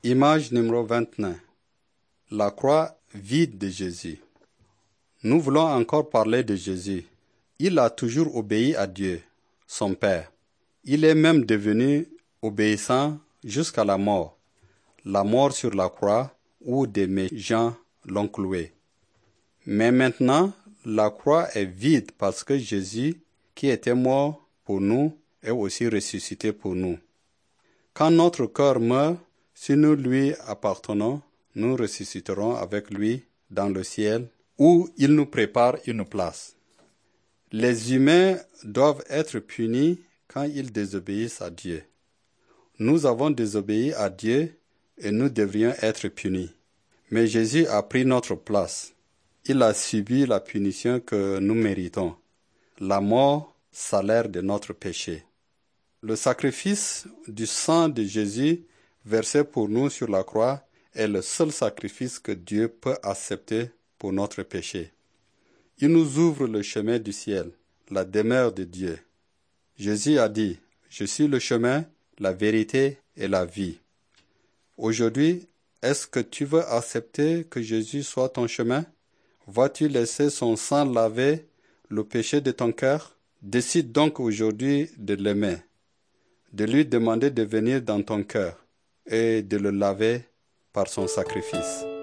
Image numéro 29. La croix vide de Jésus. Nous voulons encore parler de Jésus. Il a toujours obéi à Dieu, son Père. Il est même devenu obéissant jusqu'à la mort sur la croix où des méchants l'ont cloué. Mais maintenant, la croix est vide parce que Jésus, qui était mort pour nous, est aussi ressuscité pour nous. Quand notre corps meurt, si nous lui appartenons, nous ressusciterons avec lui dans le ciel où il nous prépare une place. Les humains doivent être punis quand ils désobéissent à Dieu. Nous avons désobéi à Dieu et nous devrions être punis. Mais Jésus a pris notre place. Il a subi la punition que nous méritons, la mort, salaire de notre péché. Le sacrifice du sang de Jésus versé pour nous sur la croix est le seul sacrifice que Dieu peut accepter pour notre péché. Il nous ouvre le chemin du ciel, la demeure de Dieu. Jésus a dit, « Je suis le chemin, la vérité et la vie. » Aujourd'hui, est-ce que tu veux accepter que Jésus soit ton chemin? Vas-tu laisser son sang laver le péché de ton cœur? Décide donc aujourd'hui de l'aimer, de lui demander de venir dans ton cœur et de le laver par son sacrifice.